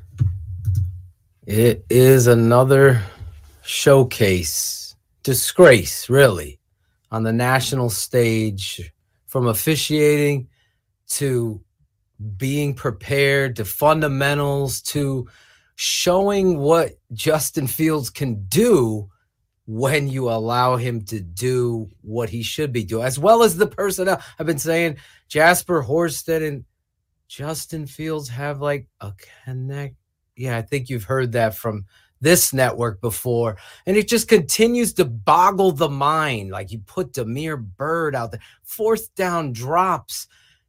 It is another showcase, disgrace, really, on the national stage, from officiating to being prepared to fundamentals to showing what Justin Fields can do when you allow him to do what he should be doing, as well as the personnel. I've been saying Jasper Horsted and Justin Fields have like a connect. Yeah, I think you've heard that from this network before. And it just continues to boggle the mind. Like you put Damiere Byrd out there, 4th down drops.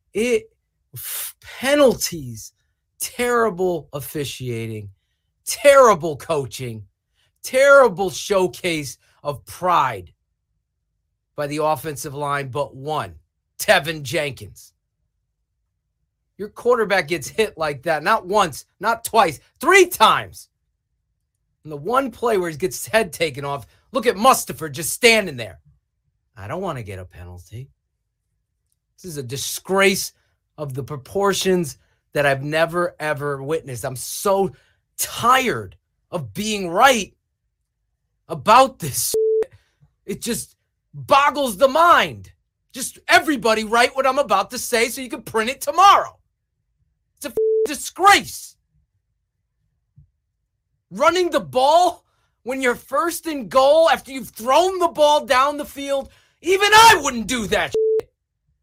Penalties, terrible officiating, terrible coaching, terrible showcase of pride by the offensive line, but one, Tevin Jenkins. Your quarterback gets hit like that, not once, not twice, 3 times. And the one play where he gets his head taken off, look at Mustafa just standing there. I don't want to get a penalty. This is a disgrace of the proportions that I've never, ever witnessed. I'm so tired of being right about this shit. It just boggles the mind. Just everybody write what I'm about to say so you can print it tomorrow. It's a disgrace. Running the ball when you're first in goal after you've thrown the ball down the field, even I wouldn't do that shit.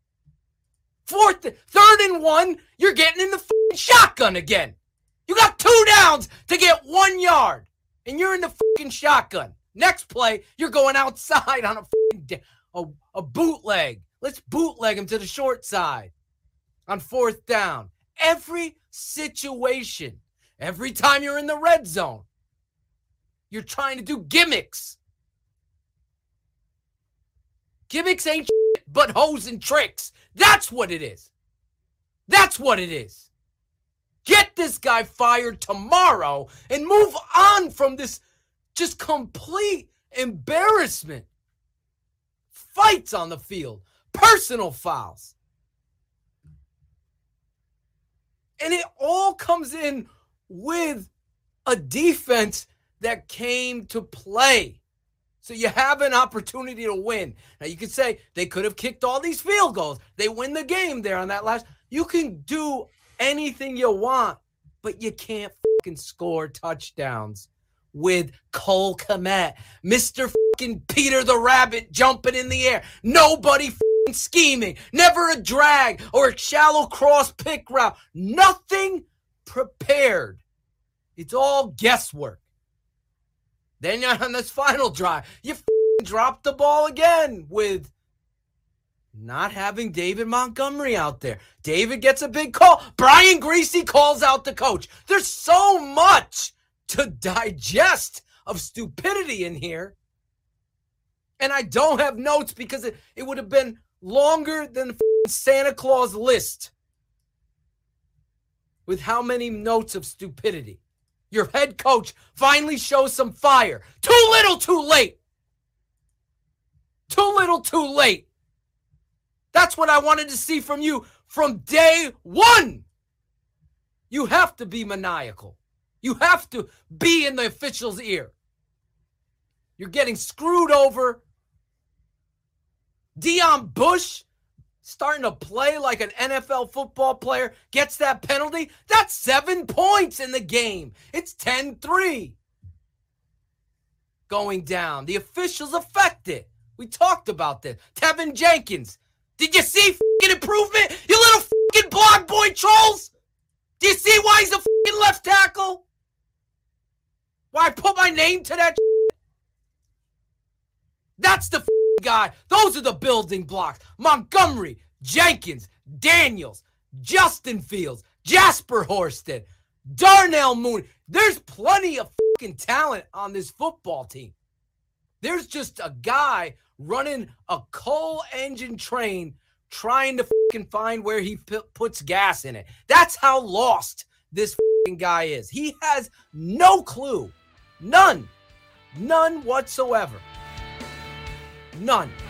Third and 1, you're getting in the shotgun again. You got 2 downs to get 1 yard, and you're in the shotgun. Next play, you're going outside on a bootleg. Let's bootleg him to the short side on 4th down. Every situation, every time you're in the red zone, you're trying to do gimmicks. Gimmicks ain't shit but hoes and tricks. That's what it is. That's what it is. Get this guy fired tomorrow and move on from this just complete embarrassment. Fights on the field, personal fouls. And it all comes in with a defense that came to play. So you have an opportunity to win. Now you could say they could have kicked all these field goals. They win the game there on that last. You can do anything you want, but you can't fucking score touchdowns with Cole Kmet, Mr. fucking Peter the Rabbit jumping in the air. Nobody fucking scheming. Never a drag or a shallow cross pick route. Nothing prepared. It's all guesswork. Then on this final drive, you drop the ball again with not having David Montgomery out there. David gets a big call. Brian Griese calls out the coach. There's so much to digest of stupidity in here. And I don't have notes because it would have been longer than Santa Claus list with how many notes of stupidity. Your head coach finally shows some fire. Too little, too late. Too little, too late. That's what I wanted to see from you from day one. You have to be maniacal. You have to be in the official's ear. You're getting screwed over. Deion Bush starting to play like an NFL football player, gets that penalty. That's 7 points in the game. It's 10-3 going down. The officials affected. We talked about this. Tevin Jenkins. Did you see fucking improvement? You little fucking blog boy trolls? Do you see why he's a fucking left tackle? Why I put my name to that shit? That's the guy. Those are the building blocks. Montgomery, Jenkins, Daniels, Justin Fields, Jasper Horsted, Darnell Mooney. There's plenty of fucking talent on this football team. There's just a guy running a coal engine train trying to fucking find where he puts gas in it. That's how lost this fucking guy is. He has no clue. None. None whatsoever. None.